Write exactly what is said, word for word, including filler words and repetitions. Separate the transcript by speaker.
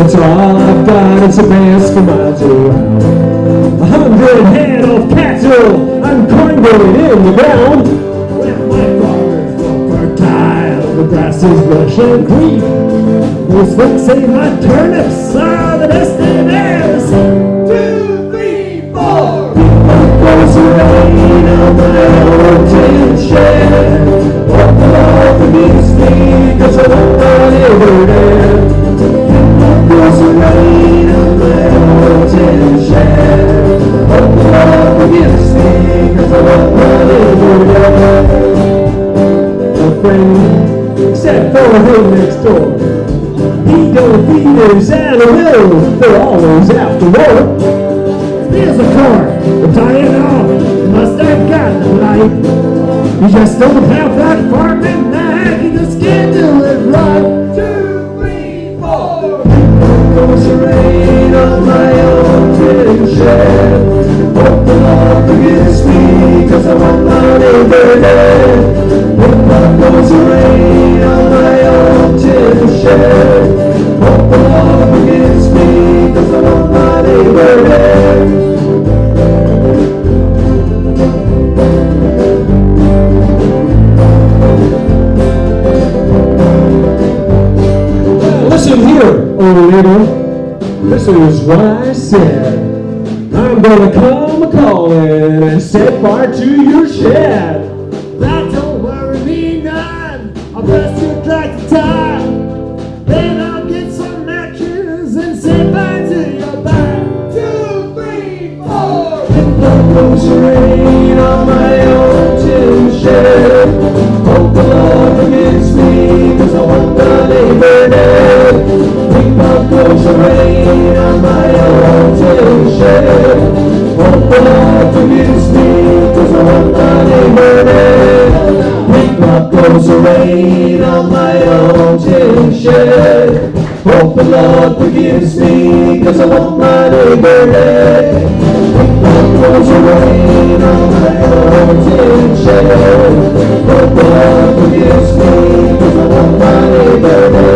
Speaker 1: It's all I've got, it's a pass for miles around. A hundred head of cattle and corn going in the ground. When my farmer's more fertile, the grass is lush and green. Those folks say my turnips are the best they've ever seen. Two, three, four. Goes the rain on my old tin shed. What the Lord forgives me, cause I won't run ever dead. Goes the rain on my old tin shed. What the Lord forgives me, cause I won't run ever dead. My friend, except for him next door, he don't feed his animals, they're always after war. Here's a corn, but I ain't off, must have got the life. You just don't have that farming knack, you just can't do it right. Two, three, four. Goes the rain on my old tin shed. Hope the Lord forgives me, cause I want my neighbor dead. Goes the rain on my old tin shed. Hope the Lord forgives me, cause I want my neighbor dead. Listen here, old lady, this is what I said. I'm gonna come a-calling and set fire to your shed. That don't worry me none, I'll press your tractor tie. Then I'll get some matches and set fire to your back. Two, three, four. If the blows the rain on my old tin shed, hope the Lord forgives me, cause I want the neighbor dead. If the blows the rain on my old tin shed, hope the Lord forgives me, cause I want the neighbor dead. Pick up goes the rain on my old tin shed. Hope the Lord forgives me, cause I want my neighbor dead. Pick up goes the rain on my old tin shed. Hope the Lord forgives me, cause I want my neighbor dead.